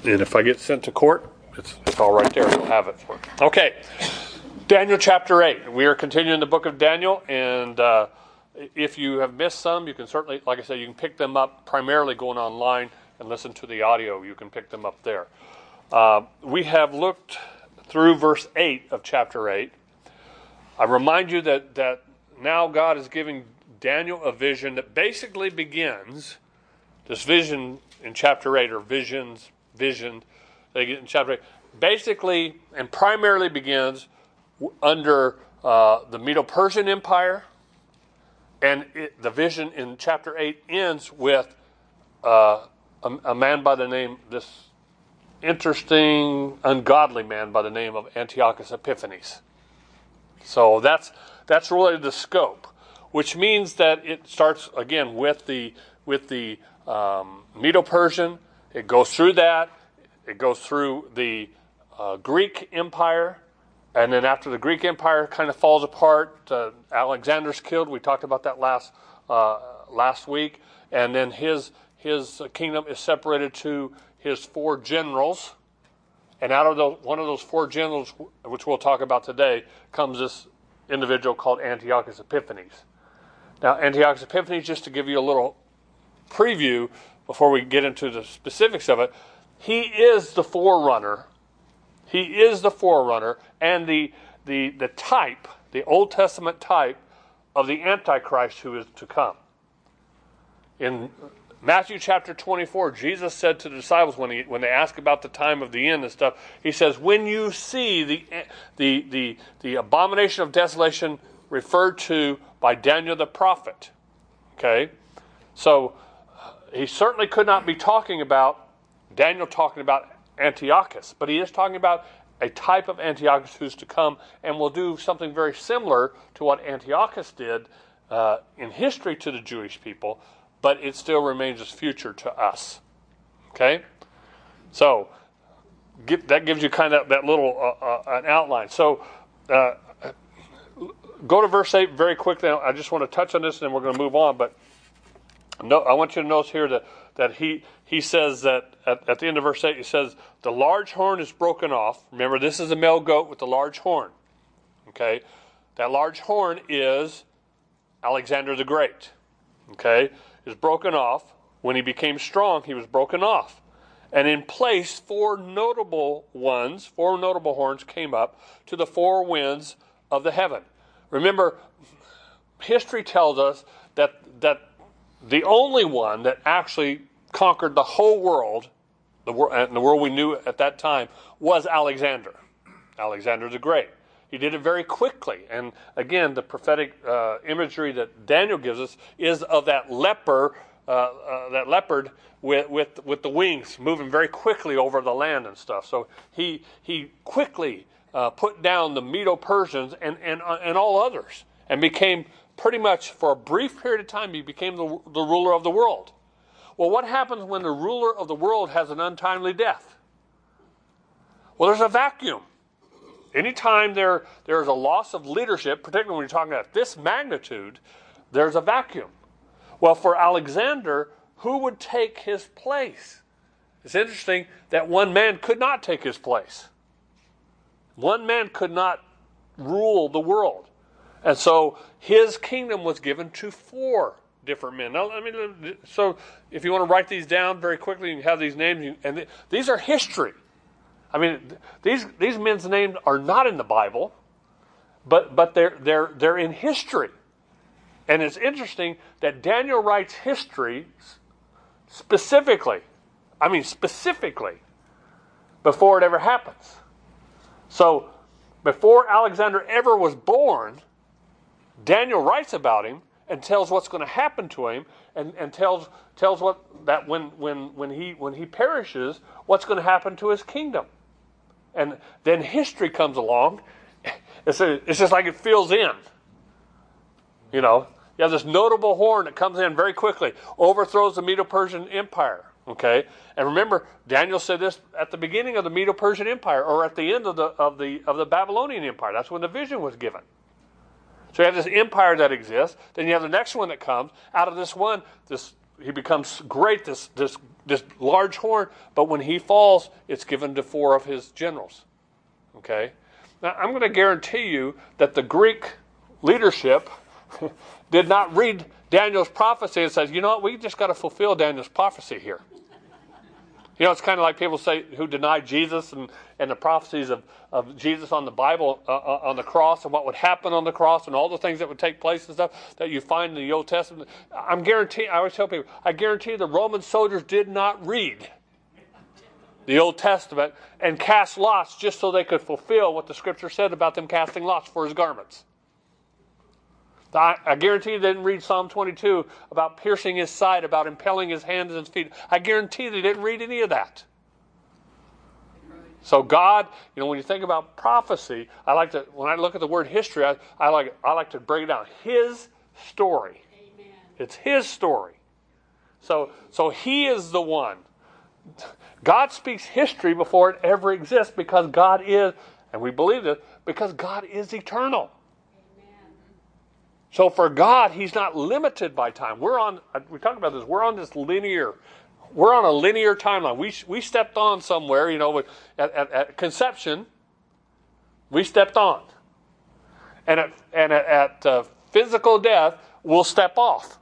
And if I get sent to court, it's all right there. We'll have it for it. Okay, Daniel chapter 8. We are continuing the book of Daniel, and if you have missed some, you can certainly, like I said, you can pick them up primarily going online and listen to the audio. You can pick them up there. We have looked through verse 8 of chapter 8. I remind you that now God is giving Daniel a vision that basically begins, this vision in chapter 8, or vision they get in chapter 8, basically and primarily begins under the Medo-Persian Empire, and the vision in chapter 8 ends with a man by the name, this interesting, ungodly man by the name of Antiochus Epiphanes. So that's really the scope, which means that it starts again with the Medo-Persian. It goes through that. It goes through the Greek Empire, and then after the Greek Empire kind of falls apart, Alexander's killed. We talked about that last week, and then his kingdom is separated to his four generals, and out of one of those four generals, which we'll talk about today, comes this individual called Antiochus Epiphanes. Now, Antiochus Epiphanes, just to give you a little preview before we get into the specifics of it, he is the forerunner. He is the forerunner and the type, the Old Testament type of the Antichrist who is to come. In Matthew chapter 24, Jesus said to the disciples when they ask about the time of the end and stuff, he says, when you see the abomination of desolation referred to by Daniel the prophet, okay, so he certainly could not be talking about Daniel talking about Antiochus, but he is talking about a type of Antiochus who's to come and will do something very similar to what Antiochus did in history to the Jewish people, but it still remains as future to us. Okay? So, that gives you kind of that little an outline. So, go to verse 8 very quickly. I just want to touch on this and then we're going to move on, but I want you to notice here that he says that at the end of verse 8, he says, the large horn is broken off. Remember, this is a male goat with the large horn. Okay? That large horn is Alexander the Great. Okay? Is broken off. When he became strong, he was broken off. And in place, four notable horns came up to the four winds of the heaven. Remember, history tells us that the only one that actually conquered the whole world, the world we knew at that time, was Alexander the Great. He did it very quickly. And again, the prophetic imagery that Daniel gives us is of that leopard with the wings moving very quickly over the land and stuff. So he quickly put down the Medo-Persians and all others, and became pretty much, for a brief period of time, he became the ruler of the world. Well, what happens when the ruler of the world has an untimely death? Well, there's a vacuum. Anytime there's a loss of leadership, particularly when you're talking about this magnitude, there's a vacuum. Well, for Alexander, who would take his place? It's interesting that one man could not take his place. One man could not rule the world. And so his kingdom was given to four different men. Now, so if you want to write these down very quickly, you have these names, and these are history. I mean, these men's names are not in the Bible, but they're in history. And it's interesting that Daniel writes history specifically before it ever happens. So before Alexander ever was born, Daniel writes about him and tells what's going to happen to him, and tells what that when he perishes, what's going to happen to his kingdom. And then history comes along. It's just like it fills in. You know, you have this notable horn that comes in very quickly, overthrows the Medo-Persian Empire. Okay, and remember, Daniel said this at the beginning of the Medo-Persian Empire, or at the end of the Babylonian Empire. That's when the vision was given. So you have this empire that exists. Then you have the next one that comes out of this one. He becomes great. This this large horn, but when he falls, it's given to 4 of his generals. Okay? Now, I'm going to guarantee you that the Greek leadership did not read Daniel's prophecy and says, you know what, we just got to fulfill Daniel's prophecy here. You know, it's kind of like people say who deny Jesus and the prophecies of Jesus on the Bible, on the cross, and what would happen on the cross, and all the things that would take place and stuff that you find in the Old Testament. I always tell people, I guarantee the Roman soldiers did not read the Old Testament and cast lots just so they could fulfill what the Scripture said about them casting lots for his garments. I guarantee they didn't read Psalm 22 about piercing his side, about impaling his hands and his feet. I guarantee they didn't read any of that. So God, you know, when you think about prophecy, when I look at the word history, I like to break it down. His story. Amen. It's his story. So he is the one. God speaks history before it ever exists because God is, and we believe this, because God is eternal. So for God, he's not limited by time. We talk about this, we're on a linear timeline. We stepped on somewhere, you know, at conception, we stepped on. And at physical death, we'll step off.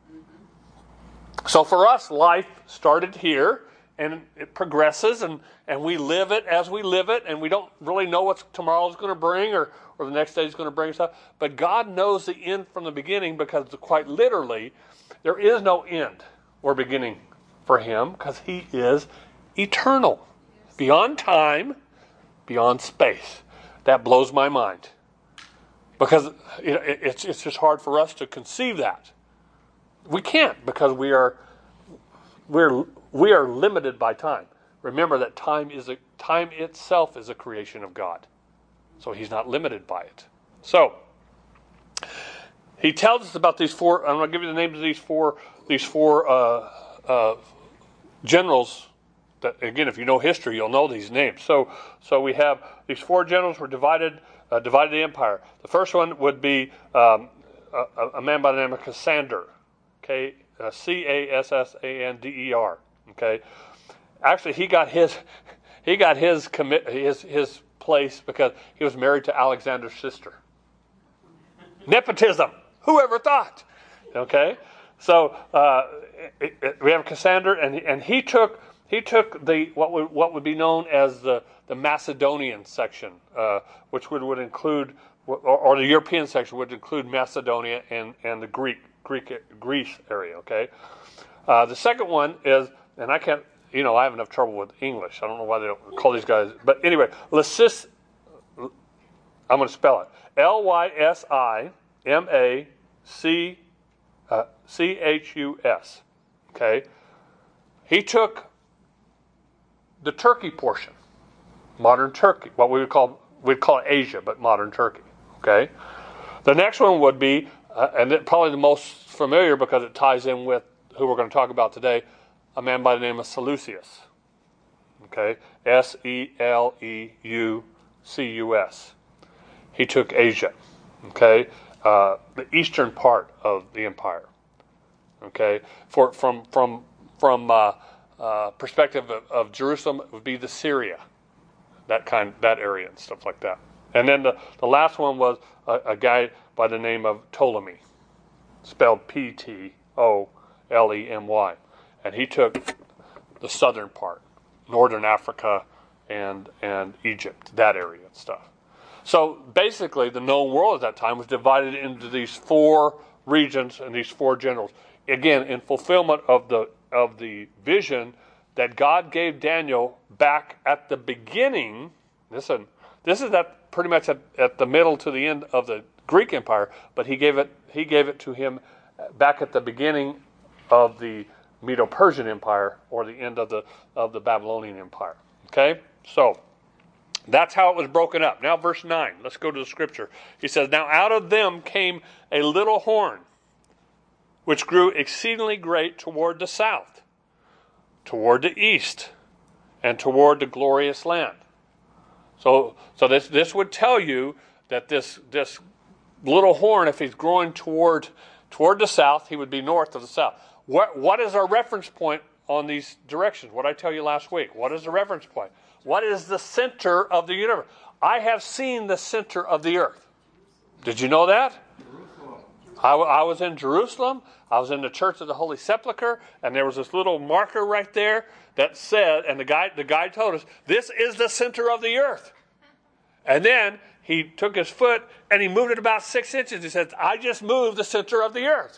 So for us, life started here, and it progresses, and we live it as we live it, and we don't really know what tomorrow's going to bring or the next day is going to bring stuff. But God knows the end from the beginning, because quite literally, there is no end or beginning for him, because he is eternal. Beyond time, beyond space. That blows my mind. Because it's just hard for us to conceive that. We can't, because we're limited by time. Remember that time itself is a creation of God. So he's not limited by it. So he tells us about these 4. I'm going to give you the names of these four generals. That, again, if you know history, you'll know these names. So we have these 4 generals were divided the empire. The first one would be a man by the name of Cassander. Okay, Cassander. Okay, actually he got his place because he was married to Alexander's sister. Nepotism. Who ever thought? Okay, so we have Cassander, and he took the what would be known as the Macedonian section, which would include, or the European section would include Macedonia and the Greece area. Okay, the second one is, and I can't. You know, I have enough trouble with English. I don't know why they don't call these guys. But anyway, Lysis, I'm going to spell it. Lysimachus. Okay? He took the Turkey portion, modern Turkey, what we'd call it Asia, but modern Turkey. Okay? The next one would be, and probably the most familiar because it ties in with who we're going to talk about today, a man by the name of Seleucus. Okay, Seleucus. He took Asia. Okay, the eastern part of the empire. Okay, from perspective of Jerusalem, it would be the Syria, that area and stuff like that. And then the last one was a guy by the name of Ptolemy, spelled Ptolemy. And he took the southern part, northern Africa and Egypt, that area and stuff. So basically, the known world at that time was divided into these 4 regions and these 4 generals. Again, in fulfillment of the vision that God gave Daniel back at the beginning. Listen, this is pretty much at the middle to the end of the Greek Empire, but he gave it to him back at the beginning of the Medo-Persian Empire, or the end of the Babylonian Empire. Okay? So, that's how it was broken up. Now verse 9. Let's go to the scripture. He says, "Now out of them came a little horn, which grew exceedingly great toward the south, toward the east, and toward the glorious land." So this would tell you that this little horn, if he's growing toward the south, he would be north of the south. What is our reference point on these directions. What I tell you last week. What is the reference point? What is the center of the universe? I have seen the center of the earth. Did you know that? I was in Jerusalem. I was in the Church of the Holy Sepulchre, and there was this little marker right there that said, and the guy told us, this is the center of the earth. And then he took his foot and he moved it about 6 inches. He said, I just moved the center of the earth.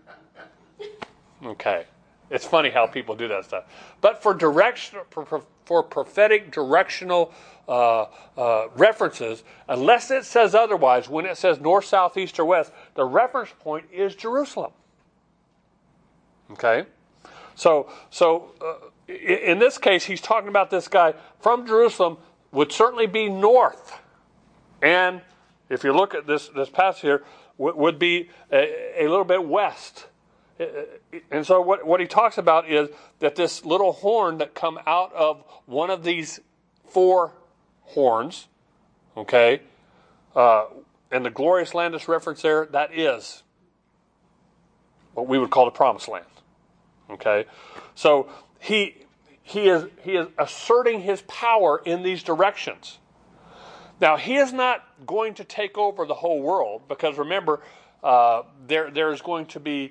Okay. It's funny how people do that stuff. But for prophetic directional references, unless it says otherwise, when it says north, south, east, or west, the reference point is Jerusalem. Okay? So in this case, he's talking about this guy from Jerusalem would certainly be north. And if you look at this passage here, would be a little bit west. And so what he talks about is that this little horn that come out of one of these 4 horns, okay, and the glorious land is referenced there, that is what we would call the promised land. Okay? So he is asserting his power in these directions. Now, he is not going to take over the whole world, because remember, there's going to be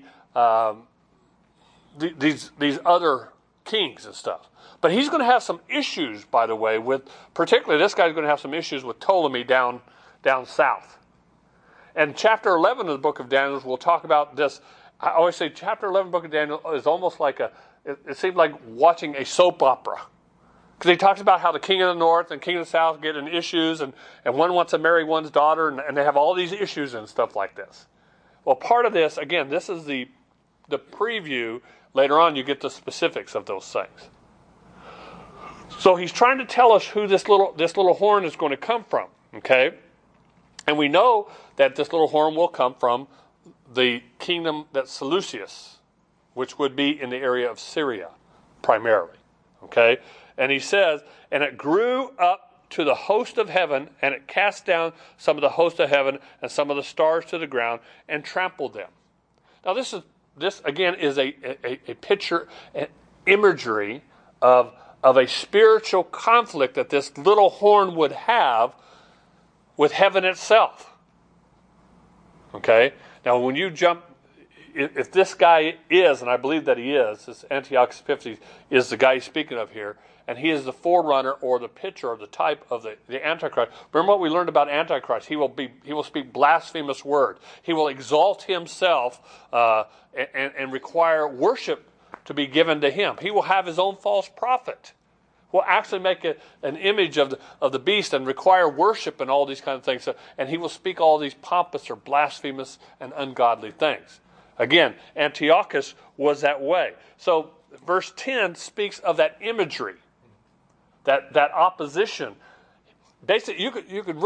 these other kings and stuff. But he's going to have some issues, by the way, with, particularly this guy's going to have some issues with Ptolemy down south. And chapter 11 of the book of Daniel will talk about this. I always say chapter 11 of the book of Daniel is almost like it seems like watching a soap opera. Because he talks about how the king of the north and king of the south get in issues, and one wants to marry one's daughter, and they have all these issues and stuff like this. Well, part of this, again, this is the preview. Later on, you get the specifics of those things. So he's trying to tell us who this little horn is going to come from, okay? And we know that this little horn will come from the kingdom that's Seleucus, which would be in the area of Syria, primarily, okay? And he says, and it grew up to the host of heaven, and it cast down some of the host of heaven and some of the stars to the ground and trampled them. Now this again is a picture, an imagery of a spiritual conflict that this little horn would have with heaven itself. Okay? Now when you jump, if this guy is, and I believe that he is, this Antiochus Epiphanes is the guy he's speaking of here, and he is the forerunner or the picture or the type of the Antichrist. Remember what we learned about Antichrist. He will speak blasphemous words. He will exalt himself and require worship to be given to him. He will have his own false prophet. Will actually make an image of the beast and require worship and all these kind of things. So, and he will speak all these pompous or blasphemous and ungodly things. Again, Antiochus was that way. So verse 10 speaks of that imagery. That opposition, basically, you could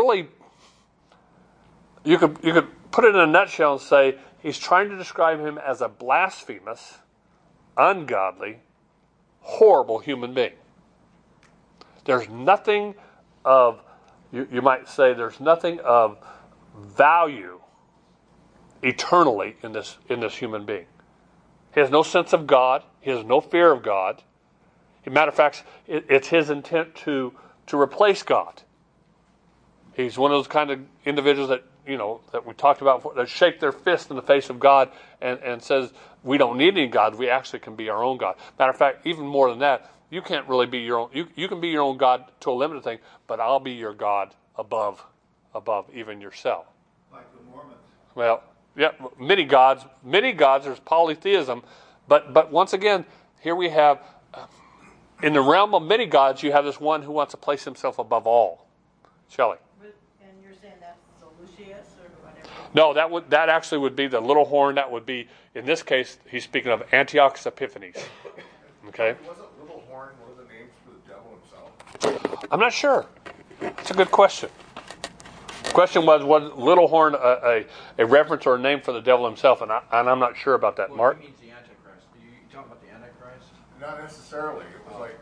put it in a nutshell and say he's trying to describe him as a blasphemous, ungodly, horrible human being. There's nothing of, you might say, there's nothing of value eternally in this human being. He has no sense of God. He has no fear of God. As a matter of fact, it's his intent to replace God. He's one of those kind of individuals that we talked about before, that shake their fist in the face of God and says, we don't need any God. We actually can be our own God. Matter of fact, even more than that, you can't really be your own. You can be your own God to a limited thing, but I'll be your God above even yourself. Like the Mormons. Well, yeah, many gods. There's polytheism, but once again, here we have. In the realm of many gods, you have this one who wants to place himself above all. Shelley. And you're saying that's Seleucus or whatever? No, that actually would be the little horn. That would be, in this case, he's speaking of Antiochus Epiphanes. Okay? Wasn't little horn one of the names for the devil himself? I'm not sure. That's a good question. The question was little horn a reference or a name for the devil himself? And I'm not sure about that. Mark? What means the Antichrist? Are you talking about the Antichrist? Not necessarily. It was like...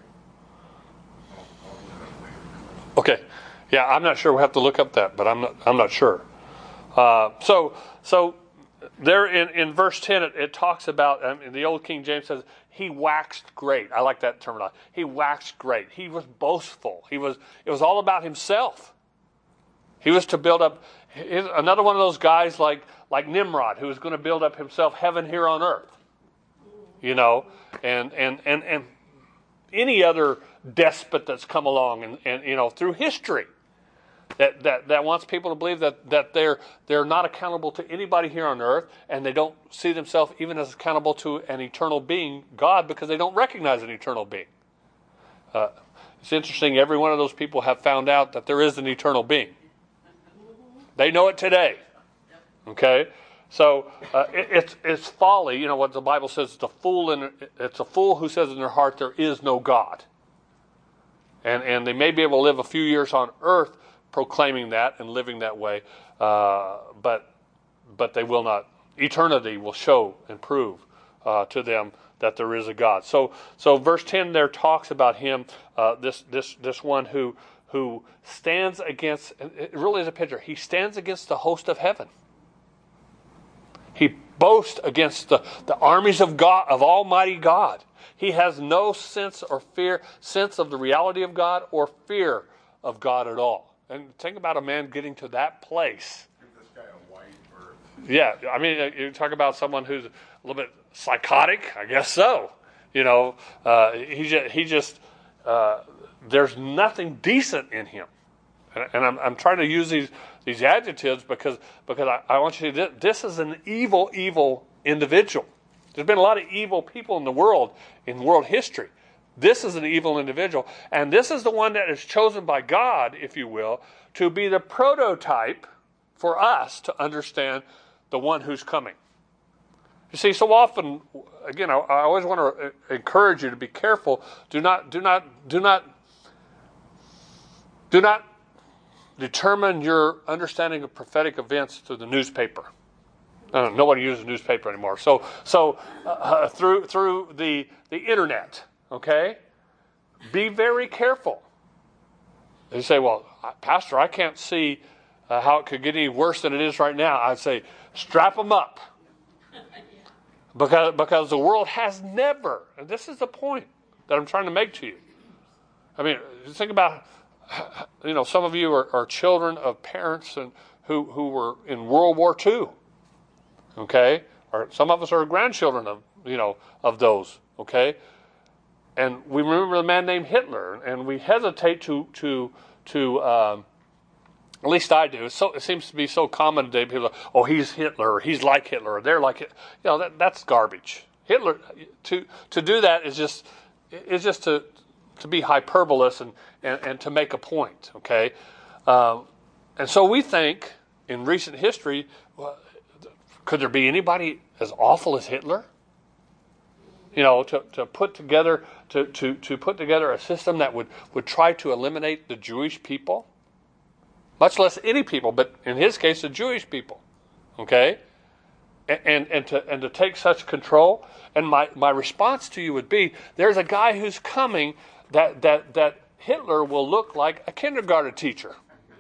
Okay. Yeah, I'm not sure. We'll have to look up that, but I'm not sure. So there in verse 10, it talks about, the old King James says, he waxed great. I like that terminology. He waxed great. He was boastful. It was all about himself. He was to build up, another one of those guys like Nimrod, who was going to build up himself heaven here on earth. And any other despot that's come along and through history that wants people to believe that they're not accountable to anybody here on earth, and they don't see themselves even as accountable to an eternal being, God, because they don't recognize an eternal being. It's interesting, every one of those people have found out that there is an eternal being. They know it today. Okay? So it's folly. What the Bible says, it's a fool who says in their heart there is no God. And they may be able to live a few years on earth proclaiming that and living that way, but they will not. Eternity will show and prove to them that there is a God. So verse 10 there talks about him, this one who stands against. It really is a picture. He stands against the host of heaven. He boasts against the armies of God, of Almighty God. He has no sense of the reality of God or fear of God at all. And think about a man getting to that place. Give this guy a wide berth. Yeah, I mean, you talk about someone who's a little bit psychotic. I guess so. He just there's nothing decent in him. And I'm trying to use these adjectives because I want you to. This is an evil individual. There's been a lot of evil people in the world, in world history. This is an evil individual. And this is the one that is chosen by God, if you will, to be the prototype for us to understand the one who's coming. You see, so often, again, I always want to encourage you to be careful. Do not determine your understanding of prophetic events through the newspaper. Nobody uses newspaper anymore. So through the internet, okay? Be very careful. You say, well, Pastor, I can't see how it could get any worse than it is right now. I'd say, strap them up. Because the world has never, and this is the point that I'm trying to make to you. I mean, think about, some of you are children of parents who were in World War II. Okay? Or some of us are grandchildren of those. Okay? And we remember the man named Hitler, and we hesitate to at least I do. It seems to be so common today. People are, oh, he's Hitler, or he's like Hitler, or they're like it. That's garbage. Hitler, to do that is just to be hyperbolous and to make a point. Okay, and so we think in recent history, could there be anybody as awful as Hitler? To put together a system that would try to eliminate the Jewish people, much less any people, but in his case, the Jewish people. Okay, and to take such control. And my response to you would be: there's a guy who's coming that Hitler will look like a kindergarten teacher.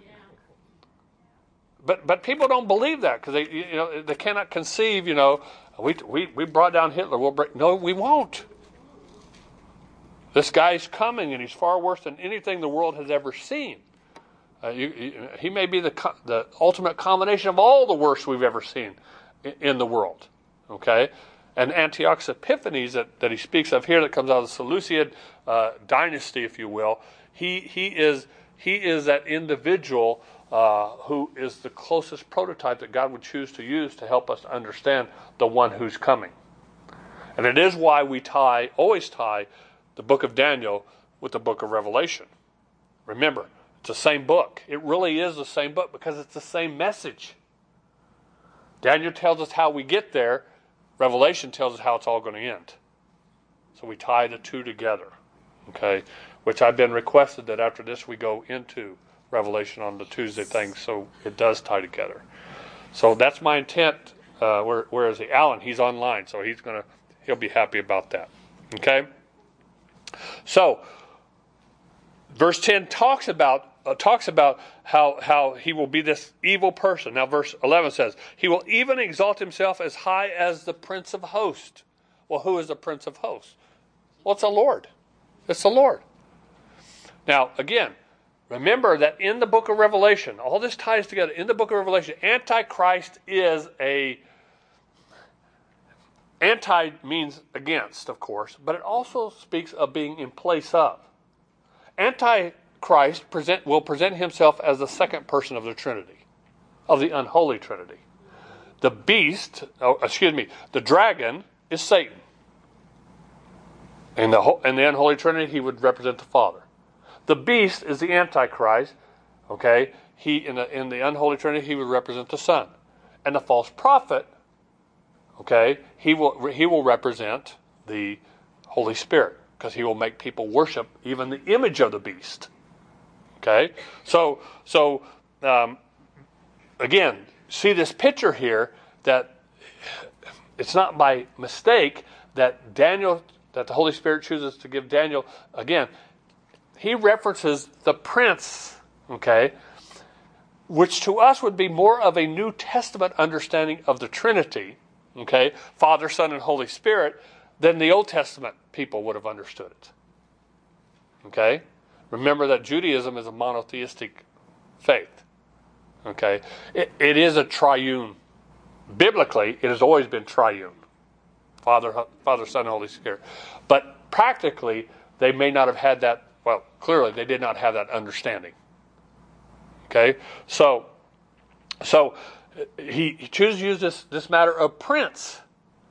But people don't believe that because they cannot conceive. We brought down Hitler. No, we won't. This guy's coming, and he's far worse than anything the world has ever seen. He may be the ultimate combination of all the worst we've ever seen in the world. Okay, and Antiochus Epiphanes that he speaks of here, that comes out of the Seleucid dynasty, if you will. He is that individual who is the closest prototype that God would choose to use to help us understand the one who's coming. And it is why we always tie the book of Daniel with the book of Revelation. Remember, it's the same book. It really is the same book because it's the same message. Daniel tells us how we get there. Revelation tells us how it's all going to end. So we tie the two together. Okay? Which I've been requested that after this we go into Revelation on the Tuesday thing, so it does tie together. So that's my intent. Where is he? Alan, he's online, so he'll be happy about that. Okay? So, verse 10 talks about talks about how he will be this evil person. Now verse 11 says, he will even exalt himself as high as the Prince of Hosts. Well, who is the Prince of Hosts? Well, it's the Lord. It's the Lord. Now, again, remember that in the book of Revelation, all this ties together. In the book of Revelation, Antichrist is anti means against, of course, but it also speaks of being in place of. Antichrist will present himself as the second person of the Trinity, of the unholy Trinity. The beast, the dragon is Satan. In the unholy Trinity, he would represent the Father. The beast is the Antichrist. Okay, in the unholy Trinity, he would represent the Son, and the false prophet. Okay, he will represent the Holy Spirit, because he will make people worship even the image of the beast. Okay, so again, see this picture here that it's not by mistake that that the Holy Spirit chooses to give Daniel. Again, he references the prince, okay, which to us would be more of a New Testament understanding of the Trinity, okay, Father, Son, and Holy Spirit, than the Old Testament people would have understood it. Okay? Remember that Judaism is a monotheistic faith. Okay? It is a triune. Biblically, it has always been triune. Father, Son, and Holy Spirit. But practically, they may not have had that, well, clearly they did not have that understanding. Okay? So he chooses to use this matter of prince.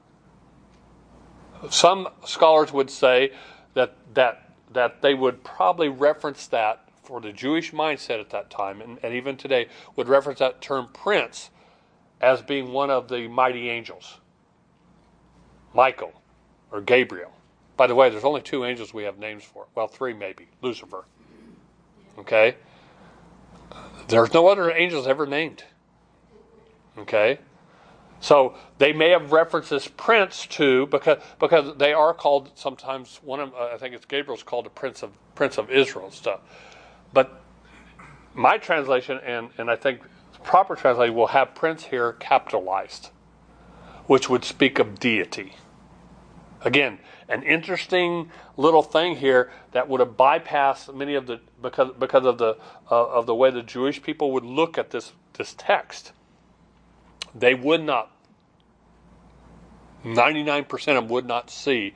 Some scholars would say that they would probably reference that for the Jewish mindset at that time, and even today, would reference that term prince as being one of the mighty angels. Michael or Gabriel. By the way, there's only 2 angels we have names for. Well, 3 maybe. Lucifer. Okay? There's no other angels ever named. Okay? So they may have referenced this prince too, because they are called sometimes. I think it's Gabriel's called the Prince of Israel and stuff. But my translation and I think the proper translation will have prince here capitalized, which would speak of deity. Again, an interesting little thing here that would have bypassed many of the because of the way the Jewish people would look at this text. They would not, 99% of them would not see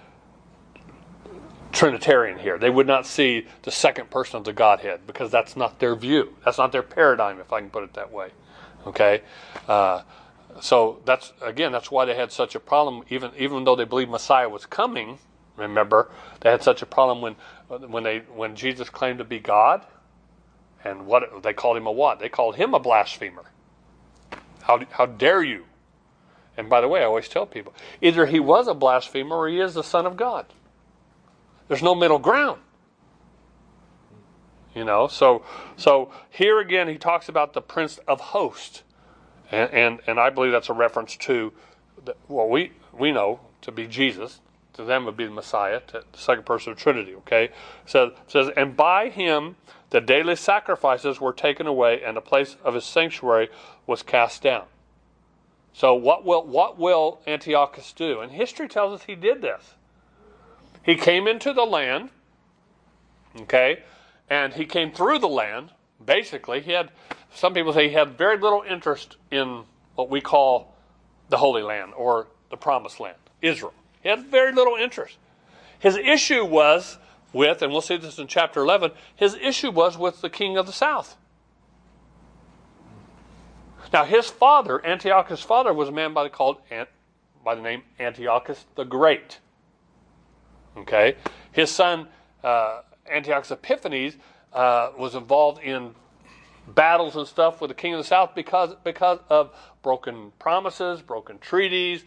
Trinitarian here. They would not see the second person of the Godhead, because that's not their view. That's not their paradigm, if I can put it that way. Okay? So that's why they had such a problem, even though they believed Messiah was coming. Remember, they had such a problem when Jesus claimed to be God, and what they called him a what? They called him a blasphemer. How dare you? And by the way, I always tell people, either he was a blasphemer or he is the Son of God. There's no middle ground. So here again he talks about the Prince of Hosts. And I believe that's a reference to what we know to be Jesus. To them would be the Messiah, the second person of the Trinity. Okay, so it says, and by him the daily sacrifices were taken away, and the place of his sanctuary was cast down. So what will Antiochus do? And history tells us he did this. He came into the land. Okay, and he came through the land. Basically, some people say he had very little interest in what we call the Holy Land or the Promised Land, Israel. He had very little interest. His issue was with, and we'll see this in chapter 11, his issue was with the king of the south. Now his father, Antiochus' father, was a man by the name Antiochus the Great. Okay? His son, Antiochus Epiphanes, was involved in battles and stuff with the king of the south because of broken promises, broken treaties,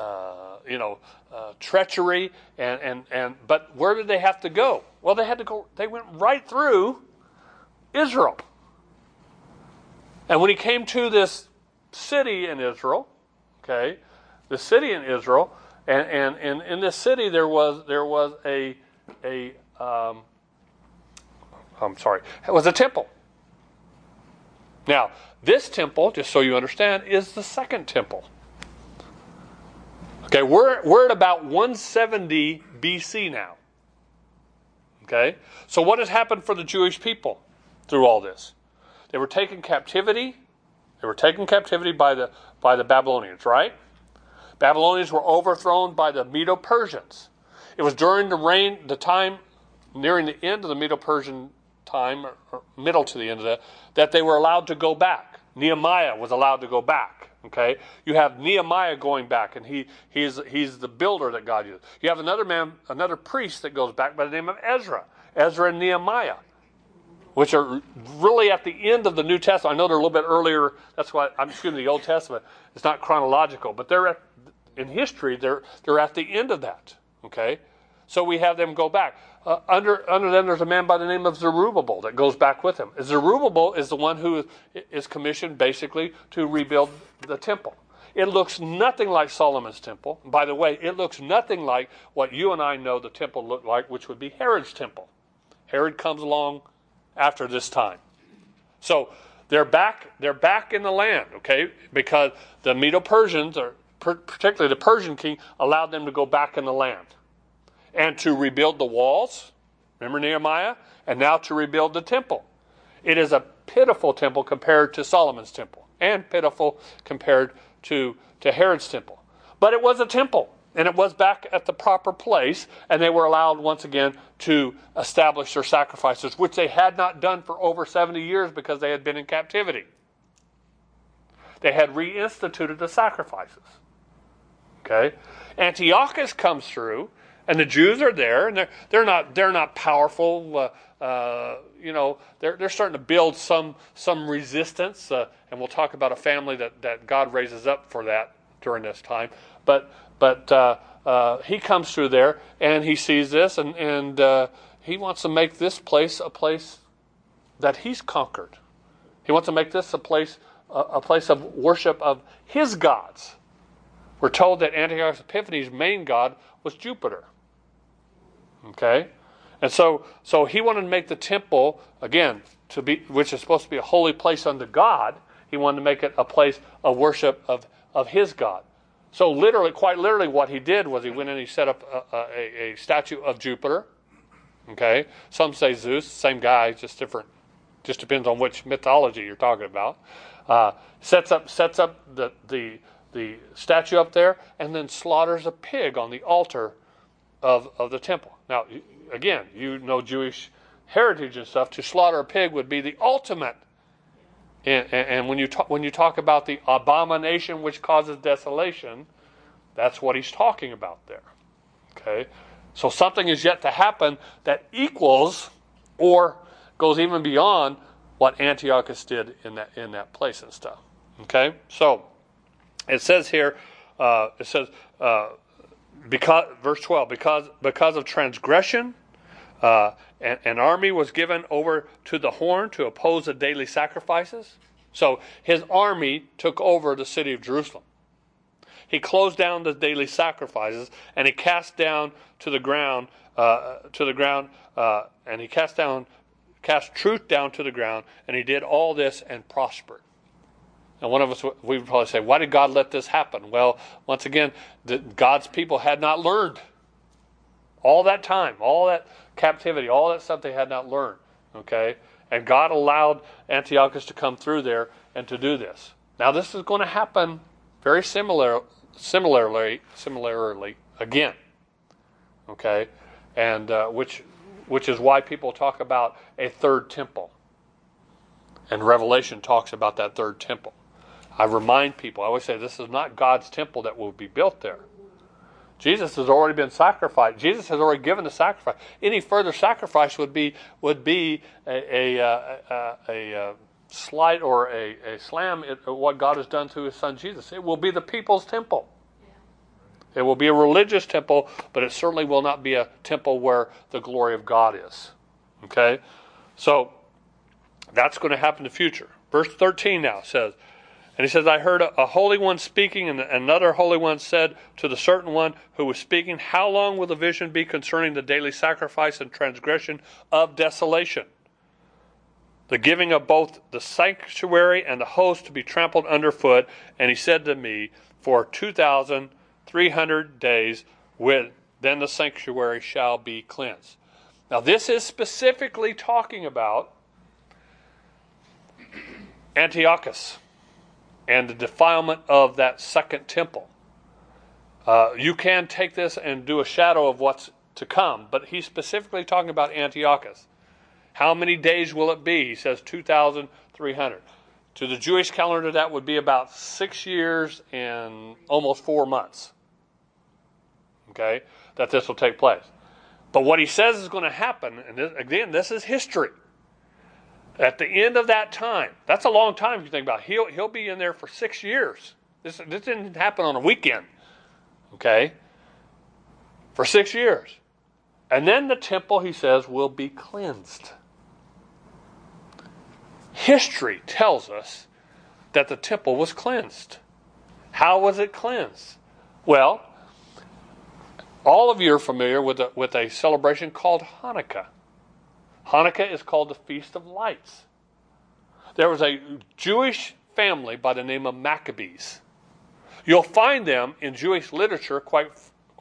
treachery, but where did they have to go? Well, they went right through Israel. And when he came to this city in Israel, and in this city there was a was a temple. Now, this temple, just so you understand, is the second temple. Okay, we're at about 170 BC now. Okay, so what has happened for the Jewish people through all this? They were taken captivity. They were taken captivity by the Babylonians, right? Babylonians were overthrown by the Medo-Persians. It was during the time nearing the end of the Medo-Persian time, or middle to the end of that they were allowed to go back. Nehemiah was allowed to go back. Okay, you have Nehemiah going back, and he's the builder that God used. You have another priest that goes back by the name of Ezra and Nehemiah, which are really at the end of the New Testament. I know they're a little bit earlier. That's why I'm assuming the Old Testament. It's not chronological, but in history they're at the end of that. Okay, so we have them go back. Under them, there's a man by the name of Zerubbabel that goes back with him. Zerubbabel is the one who is commissioned basically to rebuild the temple. It looks nothing like Solomon's temple. By the way, it looks nothing like what you and I know the temple looked like, which would be Herod's temple. Herod comes along after this time. So they're back in the land, okay? Because the Medo-Persians, or particularly the Persian king, allowed them to go back in the land. And to rebuild the walls, remember Nehemiah? And now to rebuild the temple. It is a pitiful temple compared to Solomon's temple, and pitiful compared to Herod's temple. But it was a temple, and it was back at the proper place, and they were allowed once again to establish their sacrifices, which they had not done for over 70 years because they had been in captivity. They had reinstituted the sacrifices. Okay? Antiochus comes through, and the Jews are there, and they're not powerful. They're starting to build some resistance, and we'll talk about a family that God raises up for that during this time. But he comes through there, and he sees this, and he wants to make this place a place that he's conquered. He wants to make this a place of worship of his gods. We're told that Antiochus Epiphanes' main god was Jupiter. Okay, and so he wanted to make the temple again which is supposed to be a holy place unto God. He wanted to make it a place of worship of his God. So quite literally, what he did was he went and he set up a statue of Jupiter. Okay, some say Zeus, same guy, just different. Just depends on which mythology you're talking about. Sets up the statue up there, and then slaughters a pig on the altar of the temple. Now, again, you know Jewish heritage and stuff. To slaughter a pig would be the ultimate. And when you talk about the abomination which causes desolation, that's what he's talking about there. Okay, so something is yet to happen that equals or goes even beyond what Antiochus did in that place and stuff. Okay, so it says here, because verse 12, because of transgression, an army was given over to the horn to oppose the daily sacrifices. So his army took over the city of Jerusalem. He closed down the daily sacrifices, and he cast down to the ground, and he cast truth down to the ground, and he did all this and prospered. And one of us, we would probably say, why did God let this happen? Well, once again, God's people had not learned. All that time, all that captivity, all that stuff they had not learned. Okay? And God allowed Antiochus to come through there and to do this. Now this is going to happen very similarly again. Okay? And which is why people talk about a third temple. And Revelation talks about that third temple. I remind people, I always say, this is not God's temple that will be built there. Jesus has already been sacrificed. Jesus has already given the sacrifice. Any further sacrifice would be a slight or a slam at what God has done through His Son Jesus. It will be the people's temple. It will be a religious temple, but it certainly will not be a temple where the glory of God is. Okay? So, that's going to happen in the future. Verse 13 now says, and he says, I heard a holy one speaking, and another holy one said to the certain one who was speaking, how long will the vision be concerning the daily sacrifice and transgression of desolation? the giving of both the sanctuary and the host to be trampled underfoot. And he said to me, for 2,300 days, then the sanctuary shall be cleansed. Now this is specifically talking about Antiochus and the defilement of that second temple. You can take this and do a shadow of what's to come, but he's specifically talking about Antiochus. How many days will it be? He says 2,300. To the Jewish calendar, that would be about 6 years and almost 4 months. Okay, that this will take place. But what he says is going to happen, and this is history. At the end of that time, that's a long time if you think about it. He'll be in there for 6 years. This didn't happen on a weekend. Okay? For 6 years. And then the temple, he says, will be cleansed. History tells us that the temple was cleansed. How was it cleansed? Well, all of you are familiar with a celebration called Hanukkah. Hanukkah is called the Feast of Lights. There was a Jewish family by the name of Maccabees. You'll find them in Jewish literature quite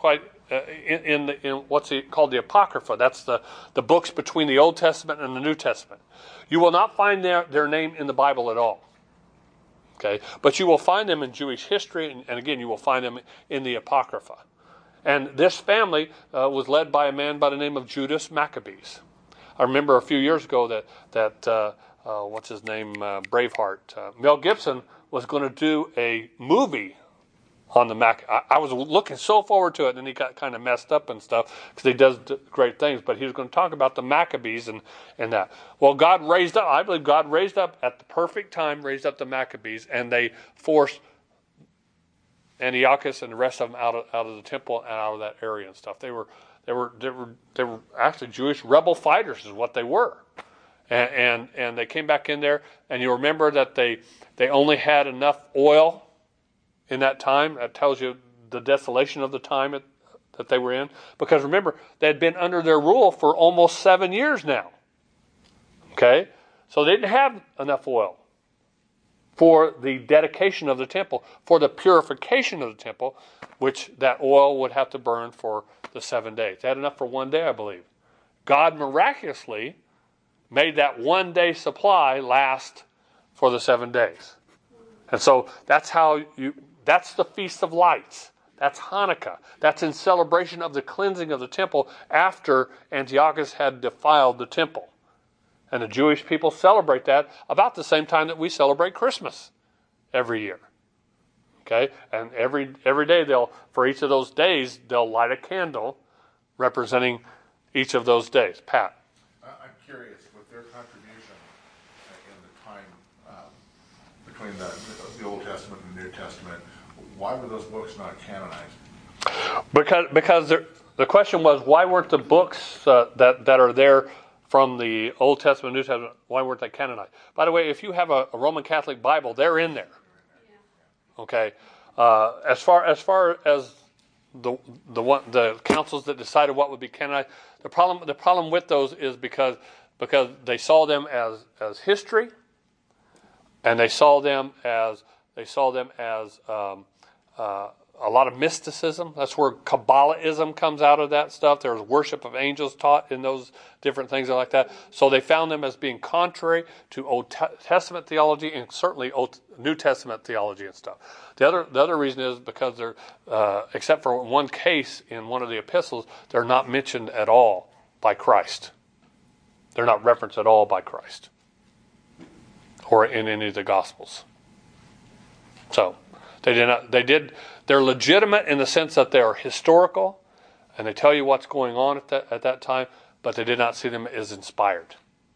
in what's called the Apocrypha. That's the books between the Old Testament and the New Testament. You will not find their name in the Bible at all. Okay, but you will find them in Jewish history, and again, you will find them in the Apocrypha. And this family was led by a man by the name of Judas Maccabees. I remember a few years ago that what's his name, Braveheart, Mel Gibson was going to do a movie on the I was looking so forward to it, and he got kind of messed up and stuff because he does great things. But he was going to talk about the Maccabees and that. Well, I believe God raised up at the perfect time, raised up the Maccabees, and they forced Antiochus and the rest of them out of the temple and out of that area and stuff. They were actually Jewish rebel fighters, is what they were, and they came back in there. And you remember that they only had enough oil in that time. That tells you the desolation of the time that they were in. Because remember, they had been under their rule for almost 7 years now. Okay? So they didn't have enough oil for the dedication of the temple, for the purification of the temple, which that oil would have to burn for the 7 days. They had enough for 1 day, I believe. God miraculously made that 1 day supply last for the 7 days. And so that's the Feast of Lights. That's Hanukkah. That's in celebration of the cleansing of the temple after Antiochus had defiled the temple. And the Jewish people celebrate that about the same time that we celebrate Christmas every year. Okay? And every day for each of those days, they'll light a candle representing each of those days. Pat? I'm curious, with their contribution in the time between the Old Testament and the New Testament, why were those books not canonized? Because the question was, why weren't the books that are there from the Old Testament, New Testament, why weren't they canonized? By the way, if you have a Roman Catholic Bible, they're in there. Okay, as far as the councils that decided what would be canonized, the problem with those is because they saw them as history, and they saw them as a lot of mysticism. That's where Kabbalahism comes out of that stuff. There's worship of angels taught in those different things like that. So they found them as being contrary to Old Testament theology and certainly New Testament theology and stuff. The other reason is because they're, except for one case in one of the epistles, they're not mentioned at all by Christ. They're not referenced at all by Christ or in any of the Gospels. So they're legitimate in the sense that they are historical and they tell you what's going on at that time, but they did not see them as inspired.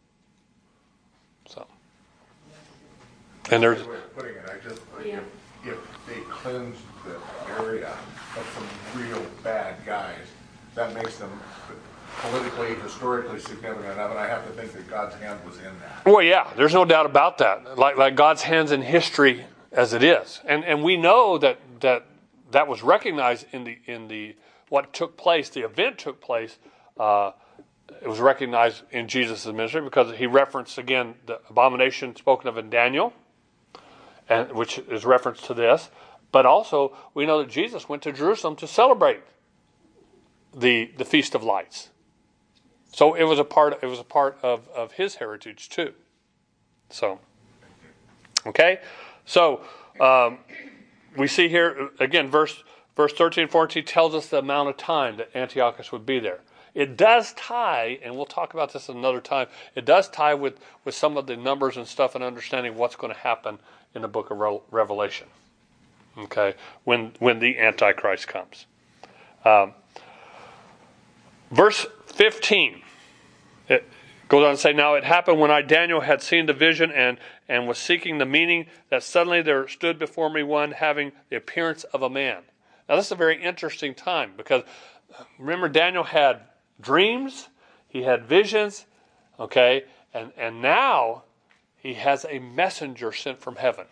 So, and there's Way of putting it, I just think if they cleansed the area of some real bad guys, that makes them politically, historically significant enough, and I have to think that God's hand was in that. Well, yeah, there's no doubt about that. Like God's hand's in history as it is, and we know that was recognized in the what took place. The event took place it was recognized in Jesus' ministry because he referenced, again, the abomination spoken of in Daniel, and which is reference to this. But also, we know that Jesus went to Jerusalem to celebrate the Feast of Lights. So it was a part of his heritage too. So, okay. So we see here again, verse 13 and 14 tells us the amount of time that Antiochus would be there. It does tie, and we'll talk about this another time, it does tie with some of the numbers and stuff and understanding what's going to happen in the book of Revelation. Okay, when the Antichrist comes. Verse 15, it goes on to say, now it happened when I, Daniel, had seen the vision and was seeking the meaning, that suddenly there stood before me one having the appearance of a man. Now this is a very interesting time because remember Daniel had dreams, he had visions, okay, and now he has a messenger sent from heaven.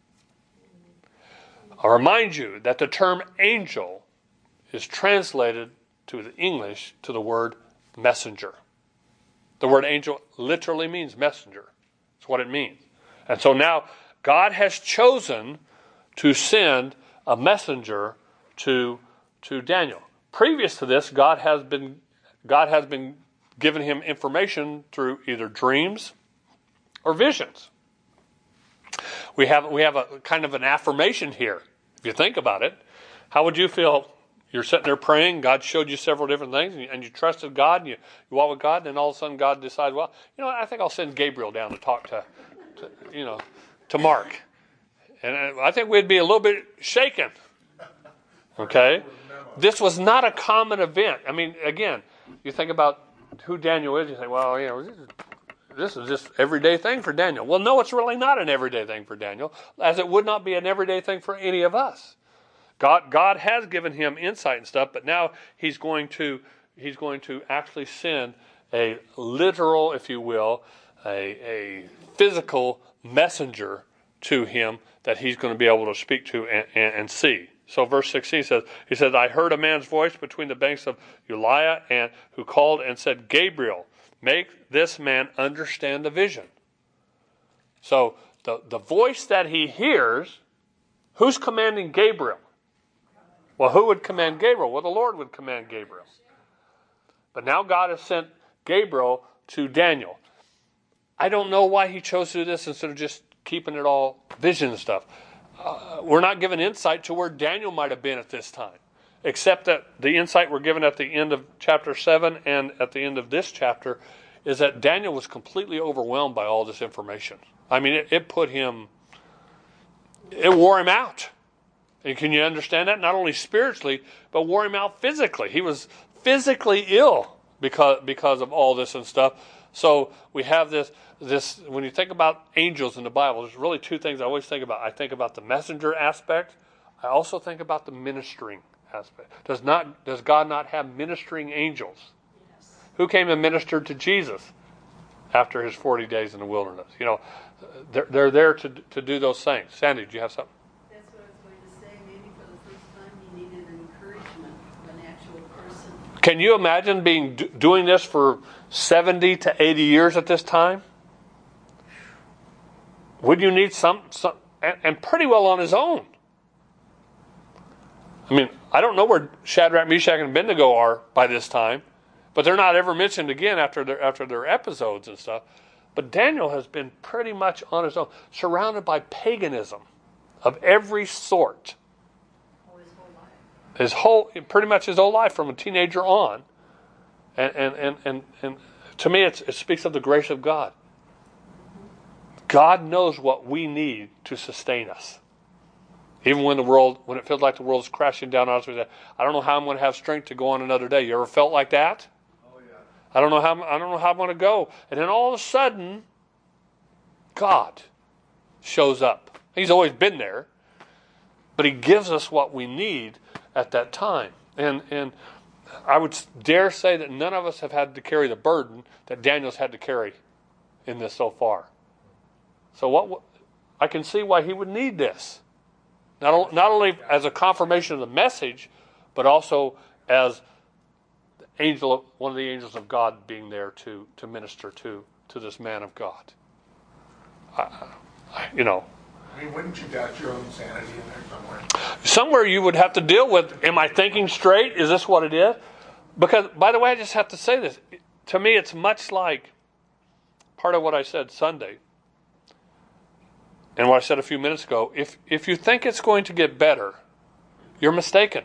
I'll remind you that the term angel is translated to the English to the word messenger. The word angel literally means messenger. That's what it means. And so now God has chosen to send a messenger to Daniel. Previous to this, God has been giving him information through either dreams or visions. We have a kind of an affirmation here. If you think about it, how would you feel? You're sitting there praying, God showed you several different things, and you trusted God, and you walk with God, and then all of a sudden God decides, well, you know what, I think I'll send Gabriel down to talk to Mark. And I think we'd be a little bit shaken. Okay? This was not a common event. I mean, again, you think about who Daniel is, you think, well, this is just everyday thing for Daniel. Well, no, it's really not an everyday thing for Daniel, as it would not be an everyday thing for any of us. God has given him insight and stuff, but now he's going to actually send a literal, if you will, a physical messenger to him that he's going to be able to speak to and see. So verse 16 he says, I heard a man's voice between the banks of Ulai, and who called and said, Gabriel, make this man understand the vision. So the voice that he hears, who's commanding Gabriel? Well, who would command Gabriel? Well, the Lord would command Gabriel. But now God has sent Gabriel to Daniel. I don't know why he chose to do this instead of just keeping it all vision and stuff. We're not given insight to where Daniel might have been at this time, except that the insight we're given at the end of chapter 7 and at the end of this chapter is that Daniel was completely overwhelmed by all this information. I mean, it wore him out. And can you understand that? Not only spiritually, but wore him out physically. He was physically ill because of all this and stuff. So we have this. When you think about angels in the Bible, there's really two things I always think about. I think about the messenger aspect. I also think about the ministering aspect. Does God not have ministering angels? Yes. Who came and ministered to Jesus after his 40 days in the wilderness? They're there to do those things. Sandy, do you have something? That's what I was going to say. Maybe for the first time he needed an encouragement of an actual person. Can you imagine doing this for 70 to 80 years at this time? Would you need some and pretty well on his own? I mean, I don't know where Shadrach, Meshach, and Abednego are by this time, but they're not ever mentioned again after their episodes and stuff. But Daniel has been pretty much on his own, surrounded by paganism of every sort. His whole life from a teenager on, and to me it speaks of the grace of God. God knows what we need to sustain us. Even when it feels like the world is crashing down on us, we say, I don't know how I'm going to have strength to go on another day. You ever felt like that? Oh yeah. I don't know how I'm going to go. And then all of a sudden, God shows up. He's always been there, but he gives us what we need at that time. And I would dare say that none of us have had to carry the burden that Daniel's had to carry in this so far. So I can see why he would need this. Not only as a confirmation of the message, but also as one of the angels of God being there to minister to this man of God. You know. I mean, wouldn't you doubt your own sanity in there somewhere? Somewhere you would have to deal with, am I thinking straight? Is this what it is? Because, by the way, I just have to say this. To me, it's much like part of what I said Sunday and what I said a few minutes ago. If you think it's going to get better, you're mistaken.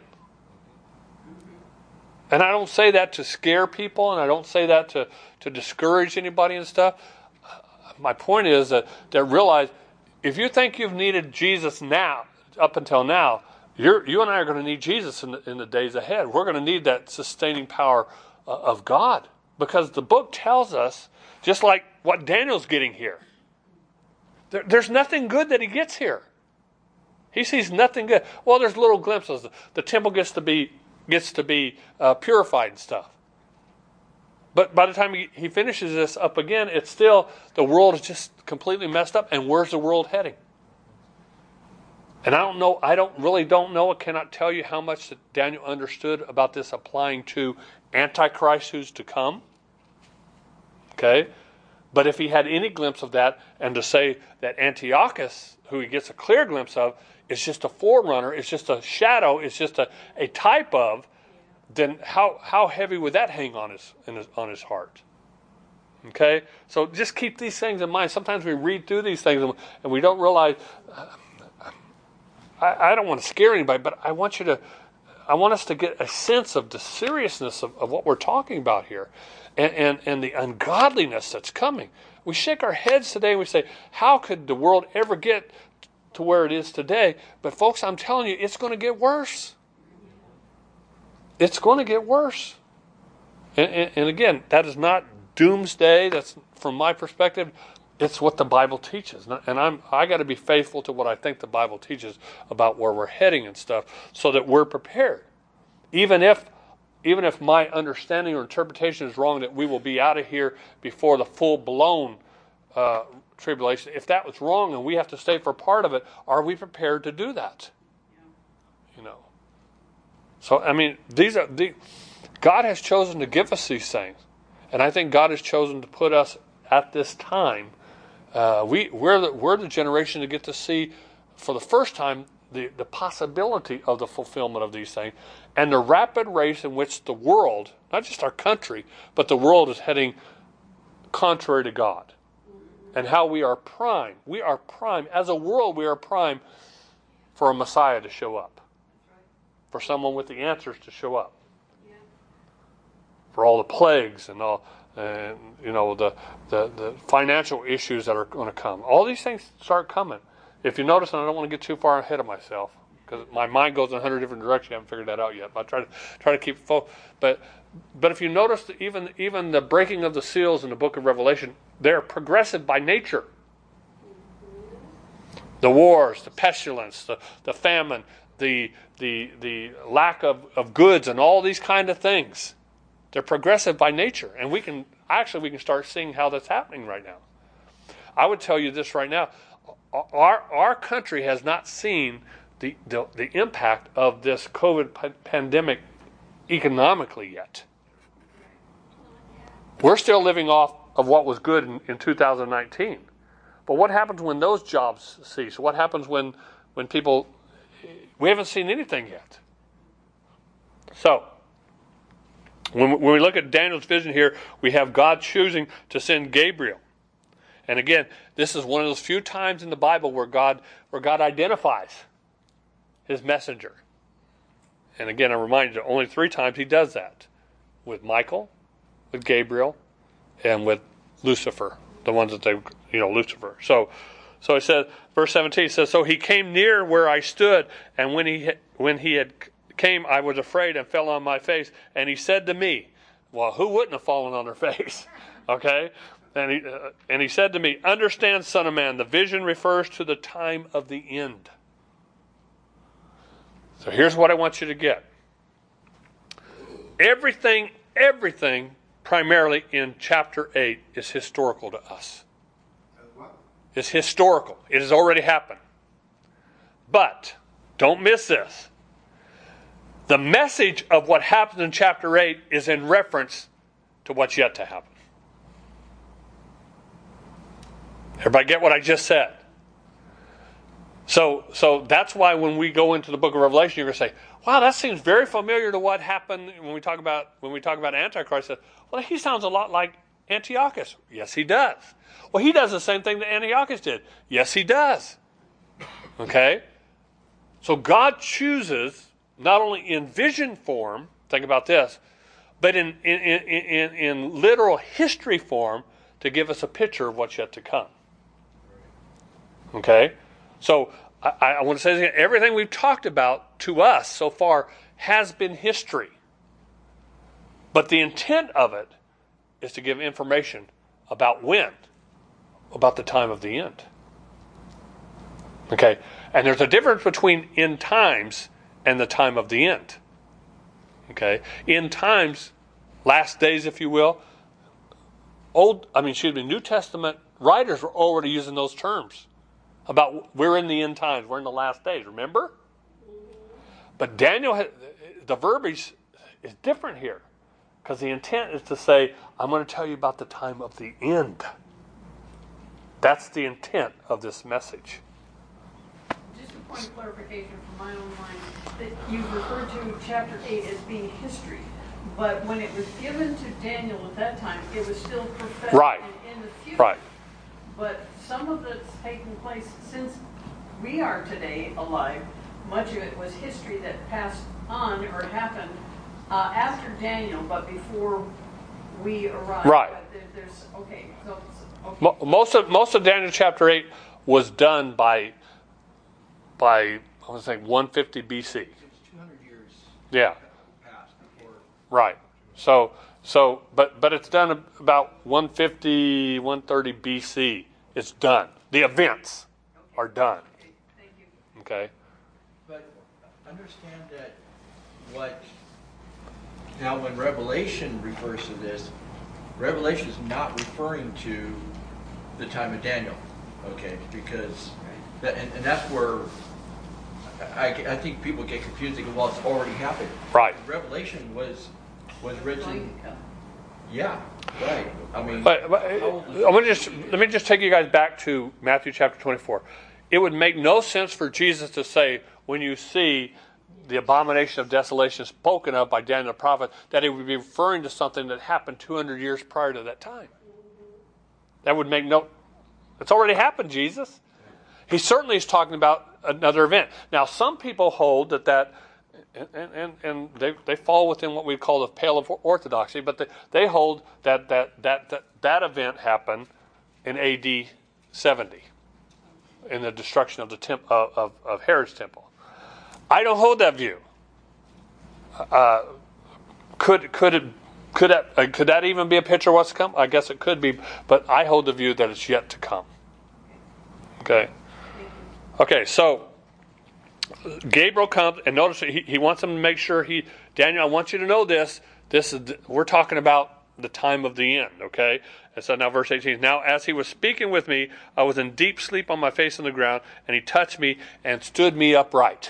And I don't say that to scare people, and I don't say that to discourage anybody and stuff. My point is that realize, if you think you've needed Jesus now, up until now, you and I are going to need Jesus in the days ahead. We're going to need that sustaining power of God. Because the book tells us, just like what Daniel's getting here, there's nothing good that he gets here. He sees nothing good. Well, there's little glimpses. The temple gets to be purified and stuff. But by the time he finishes this up again, it's still, the world is just completely messed up. And where's the world heading? And I don't know, I cannot tell you how much that Daniel understood about this applying to Antichrist who's to come. Okay? But if he had any glimpse of that, and to say that Antiochus, who he gets a clear glimpse of, is just a forerunner, it's just a shadow, it's just a type of, then how heavy would that hang on his heart? Okay? So just keep these things in mind. Sometimes we read through these things and we don't realize, I don't want to scare anybody, but I want us to get a sense of the seriousness of what we're talking about here and the ungodliness that's coming. We shake our heads today and we say, how could the world ever get to where it is today? But folks, I'm telling you, it's going to get worse. It's going to get worse. And again, that is not doomsday. That's, from my perspective, it's what the Bible teaches. And I got to be faithful to what I think the Bible teaches about where we're heading and stuff, so that we're prepared. Even if my understanding or interpretation is wrong, that we will be out of here before the full-blown tribulation. If that was wrong and we have to stay for part of it, are we prepared to do that? You know. So, I mean, God has chosen to give us these things. And I think God has chosen to put us at this time. We're the generation to get to see, for the first time, the possibility of the fulfillment of these things, and the rapid race in which the world, not just our country, but the world is heading contrary to God. And how we are primed. We are primed. As a world, we are primed for a Messiah to show up. For someone with the answers to show up. Yeah. For all the plagues and all, and the financial issues that are going to come. All these things start coming. If you notice, and I don't want to get too far ahead of myself, because my mind goes in 100 different directions. I haven't figured that out yet. But I try to keep focused. But if you notice, even the breaking of the seals in the book of Revelation, they're progressive by nature. The wars, the pestilence, the famine, the lack of goods, and all these kind of things. They're progressive by nature, and we can start seeing how that's happening right now. I would tell you this right now: our country has not seen the impact of this COVID pandemic economically yet. We're still living off of what was good in 2019. But what happens when those jobs cease? What happens when people... We haven't seen anything yet. So, when we look at Daniel's vision here, we have God choosing to send Gabriel. And again, this is one of those few times in the Bible where God identifies his messenger. And again, I remind you, only 3 times he does that. With Michael, with Gabriel, and with Lucifer. The ones that Lucifer. So it says, verse 17 says, so he came near where I stood, and when he had came, I was afraid and fell on my face. And he said to me, well, who wouldn't have fallen on their face? Okay? And he said to me, understand, son of man, the vision refers to the time of the end. So here's what I want you to get. Everything primarily in chapter 8 is historical to us. It's historical. It has already happened. But, don't miss this. The message of what happens in chapter 8 is in reference to what's yet to happen. Everybody get what I just said? So that's why when we go into the book of Revelation, you're going to say, wow, that seems very familiar to what happened when we talk about Antichrist. Well, he sounds a lot like Antiochus. Yes, he does. Well, he does the same thing that Antiochus did. Yes, he does. Okay? So God chooses, not only in vision form, think about this, but in literal history form to give us a picture of what's yet to come. Okay? So I want to say this again. Everything we've talked about to us so far has been history. But the intent of it is to give information about when, about the time of the end. Okay? And there's a difference between end times and the time of the end. Okay? End times, last days, if you will, New Testament writers were already using those terms about we're in the end times, we're in the last days, remember? But Daniel, the verbiage is different here because the intent is to say, I'm going to tell you about the time of the end. That's the intent of this message. Just a point of clarification from my own mind, that you referred to chapter 8 as being history, but when it was given to Daniel at that time, it was still prophetic Right. and in the future. Right. But some of it's taken place since we are today alive. Much of it was history that passed on or happened after Daniel, but before we arrived. Right. Okay. Most of Daniel chapter 8 was done by I want to say 150 BC. It's 200 years Yeah. past before. Right. But it's done about 150, 130 BC. It's done. The events are done. Okay, thank you. Okay. But understand that now when Revelation refers to this, Revelation is not referring to the time of Daniel, okay? Because, and that's where I think people get confused. They go, well, it's already happened. Right. Revelation was written. Yeah, right. I mean, But let me just take you guys back to Matthew chapter 24. It would make no sense for Jesus to say, when you see the abomination of desolation spoken of by Daniel the prophet, that it would be referring to something that happened 200 years prior to that time. That would make it's already happened, Jesus. He certainly is talking about another event. Now, some people hold that and they fall within what we call the pale of orthodoxy, but they hold that event happened in AD 70, in the destruction of the of Herod's temple. I don't hold that view. Could that even be a picture of what's to come? I guess it could be, but I hold the view that it's yet to come. Okay. Okay, so Gabriel comes, and notice he wants him to make sure Daniel, I want you to know this. We're talking about the time of the end, okay? And so now verse 18, now as he was speaking with me, I was in deep sleep on my face on the ground, and he touched me and stood me upright.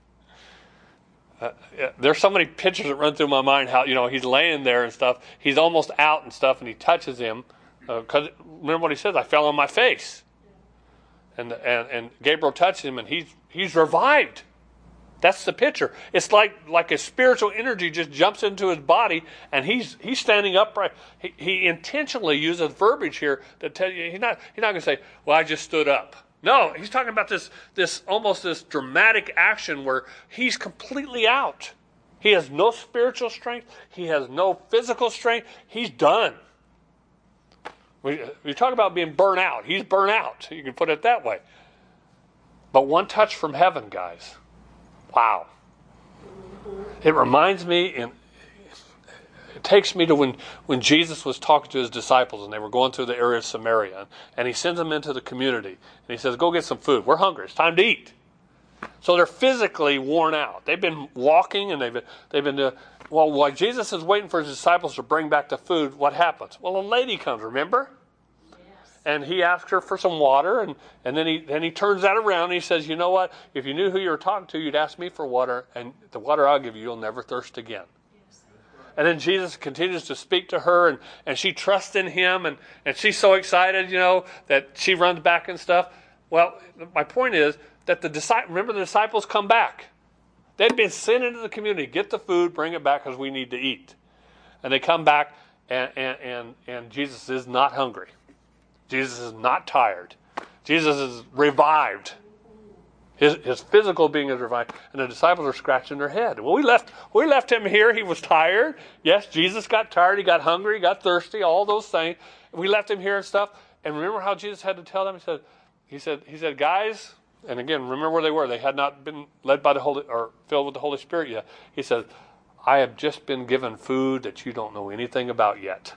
There's so many pictures that run through my mind how, he's laying there and stuff. He's almost out and stuff, and he touches him. Because remember what he says, I fell on my face. And Gabriel touches him, and he's revived. That's the picture. It's like a spiritual energy just jumps into his body, and he's standing upright. He intentionally uses verbiage here that tell you he's not going to say, "Well, I just stood up." No, he's talking about this almost this dramatic action where he's completely out. He has no spiritual strength. He has no physical strength. He's done. We talk about being burnt out. He's burnt out. You can put it that way. But one touch from heaven, guys. Wow. It reminds me, and it takes me to when Jesus was talking to his disciples and they were going through the area of Samaria, and he sends them into the community and he says, go get some food. We're hungry. It's time to eat. So they're physically worn out. They've been walking and they've been while Jesus is waiting for his disciples to bring back the food, what happens? Well, a lady comes, remember? Yes. and he asks her for some water, and then he turns that around and he says, you know what? If you knew who you were talking to, you'd ask me for water, and the water I'll give you, you'll never thirst again. And then Jesus continues to speak to her, and she trusts in him, and she's so excited, that she runs back and stuff. Well, my point is that the disciples come back. They'd been sent into the community, get the food, bring it back because we need to eat. And they come back, and Jesus is not hungry. Jesus is not tired. Jesus is revived. His physical being is revived, and the disciples are scratching their head. Well, we left him here. He was tired. Yes, Jesus got tired. He got hungry. He got thirsty. All those things. We left him here and stuff. And remember how Jesus had to tell them? He said, guys. And again, remember where they were. They had not been led by the Holy or filled with the Holy Spirit yet. He said, I have just been given food that you don't know anything about yet.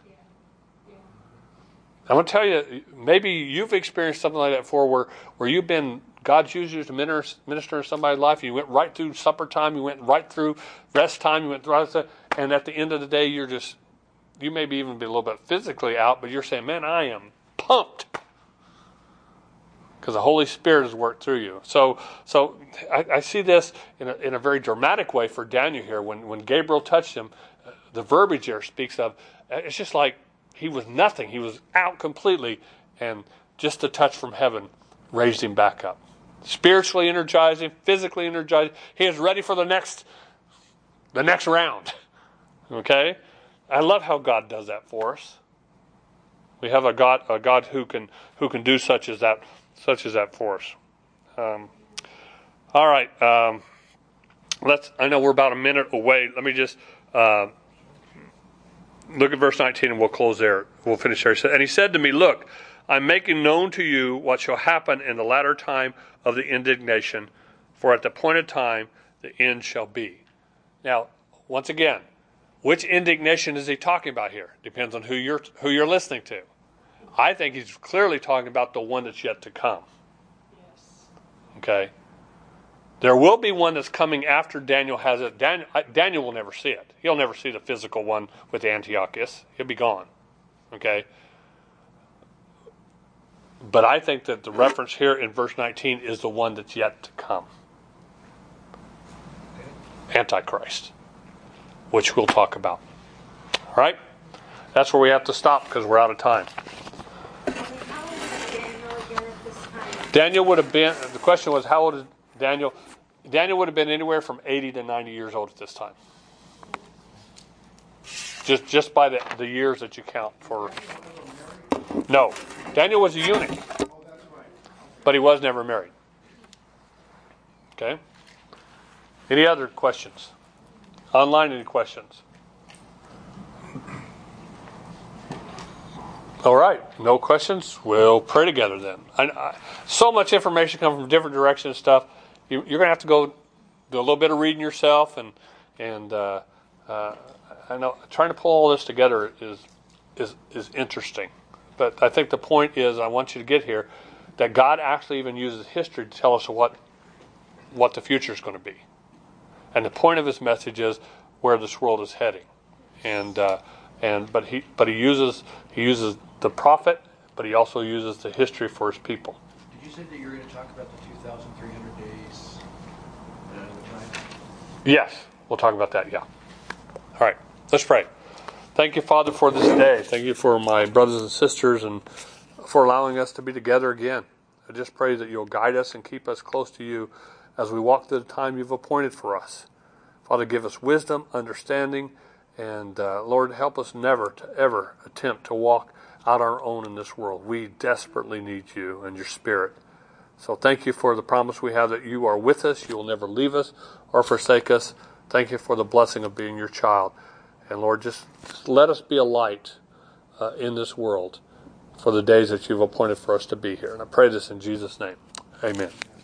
I'm going to tell you, maybe you've experienced something like that before where you've been, God's used you to minister in somebody's life. You went right through supper time. You went right through rest time. You went through, and at the end of the day, you maybe even be a little bit physically out, but you're saying, man, I am pumped. Because the Holy Spirit has worked through you. So I see this in a very dramatic way for Daniel here. When Gabriel touched him, the verbiage here speaks of, it's just like he was nothing. He was out completely, and just a touch from heaven raised him back up. Spiritually energizing, physically energizing. He is ready for the next round. Okay? I love how God does that for us. We have a God who can do such as that for us. All right. I know we're about a minute away. Let me just look at verse 19 and we'll close there. We'll finish there. And he said to me, look, I'm making known to you what shall happen in the latter time of the indignation, for at the appointed time the end shall be. Now, once again, which indignation is he talking about here? Depends on who you're listening to. I think he's clearly talking about the one that's yet to come. Yes. Okay? There will be one that's coming after Daniel has it. Daniel will never see it. He'll never see the physical one with Antiochus. He'll be gone. Okay? But I think that the reference here in verse 19 is the one that's yet to come. Antichrist. Which we'll talk about. All right? That's where we have to stop because we're out of time. Daniel would have been, the question was, how old is Daniel? Daniel would have been anywhere from 80 to 90 years old at this time. Just by the years that you count for. No. Daniel was a eunuch. But he was never married. Okay? Any other questions? Online, any questions? All right, no questions. We'll pray together then. So much information comes from different directions and stuff. You're going to have to go do a little bit of reading yourself, and I know trying to pull all this together is interesting. But I think the point is, I want you to get here, that God actually even uses history to tell us what the future is going to be, and the point of His message is where this world is heading, but he uses the prophet, but he also uses the history for his people. Did you say that you're going to talk about the 2,300 days of time? Yes, we'll talk about that, yeah. All right, let's pray. Thank you, Father, for this day. Thank you for my brothers and sisters and for allowing us to be together again. I just pray that you'll guide us and keep us close to you as we walk through the time you've appointed for us. Father, give us wisdom, understanding, and Lord, help us never to ever attempt to walk out our own in this world. We desperately need you and your Spirit. So thank you for the promise we have that you are with us. You will never leave us or forsake us. Thank you for the blessing of being your child. And Lord, just let us be a light in this world for the days that you've appointed for us to be here. And I pray this in Jesus' name. Amen.